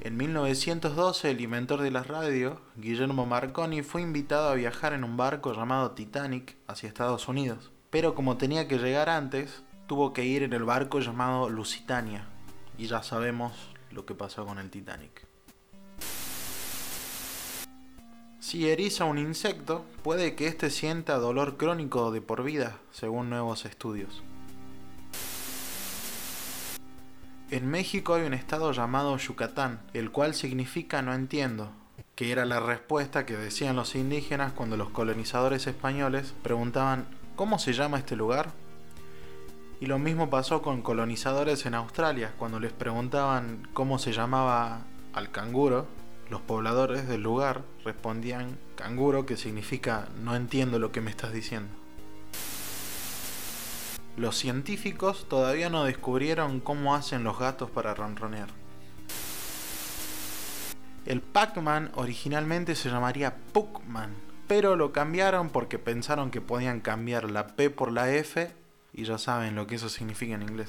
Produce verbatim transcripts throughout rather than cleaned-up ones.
En mil novecientos doce, el inventor de la radio, Guillermo Marconi, fue invitado a viajar en un barco llamado Titanic hacia Estados Unidos. Pero como tenía que llegar antes, tuvo que ir en el barco llamado Lusitania. Y ya sabemos lo que pasó con el Titanic. Si eriza un insecto, puede que éste sienta dolor crónico de por vida, según nuevos estudios. En México hay un estado llamado Yucatán, el cual significa no entiendo, que era la respuesta que decían los indígenas cuando los colonizadores españoles preguntaban ¿cómo se llama este lugar? Y lo mismo pasó con colonizadores en Australia, cuando les preguntaban cómo se llamaba al canguro, los pobladores del lugar respondían canguro, que significa no entiendo lo que me estás diciendo. Los científicos todavía no descubrieron cómo hacen los gatos para ronronear. El Pac-Man originalmente se llamaría Puckman, pero lo cambiaron porque pensaron que podían cambiar la P por la F y ya saben lo que eso significa en inglés.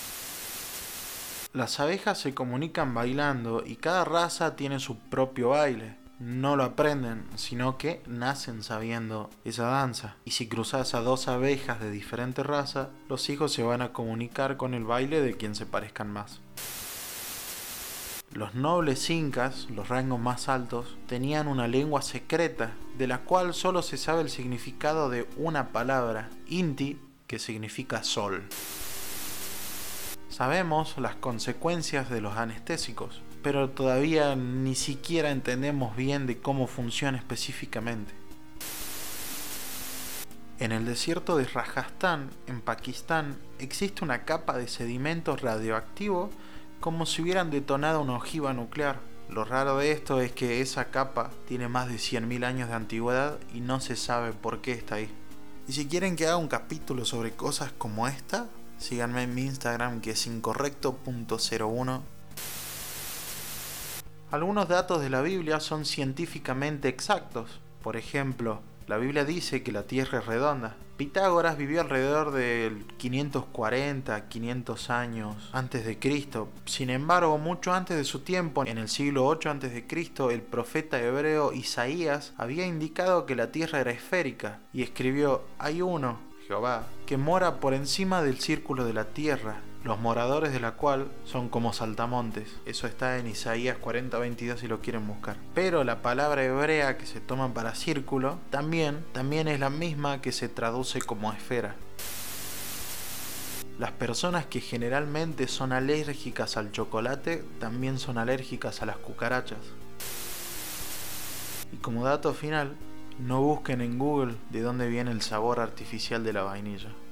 Las abejas se comunican bailando y cada raza tiene su propio baile. No lo aprenden, sino que nacen sabiendo esa danza. Y si cruzas a dos abejas de diferente raza, los hijos se van a comunicar con el baile de quien se parezcan más. Los nobles incas, los rangos más altos, tenían una lengua secreta, de la cual solo se sabe el significado de una palabra, Inti, que significa sol. Sabemos las consecuencias de los anestésicos, pero todavía ni siquiera entendemos bien de cómo funciona específicamente. En el desierto de Rajastán, en Pakistán, existe una capa de sedimento radioactivo como si hubieran detonado una ojiva nuclear. Lo raro de esto es que esa capa tiene más de cien mil años de antigüedad y no se sabe por qué está ahí. Y si quieren que haga un capítulo sobre cosas como esta, síganme en mi Instagram, que es incorrecto punto cero uno. Algunos datos de la Biblia son científicamente exactos. Por ejemplo, la Biblia dice que la Tierra es redonda. Pitágoras vivió alrededor del quinientos cuarenta a quinientos años antes de Cristo. Sin embargo, mucho antes de su tiempo, en el siglo ocho antes de Cristo, el profeta hebreo Isaías había indicado que la Tierra era esférica y escribió: hay uno, Jehová, que mora por encima del círculo de la tierra, los moradores de la cual son como saltamontes. Eso está en Isaías cuarenta veintidós si lo quieren buscar. Pero la palabra hebrea que se toma para círculo también, también es la misma que se traduce como esfera. Las personas que generalmente son alérgicas al chocolate también son alérgicas a las cucarachas. Y como dato final, no busquen en Google de dónde viene el sabor artificial de la vainilla.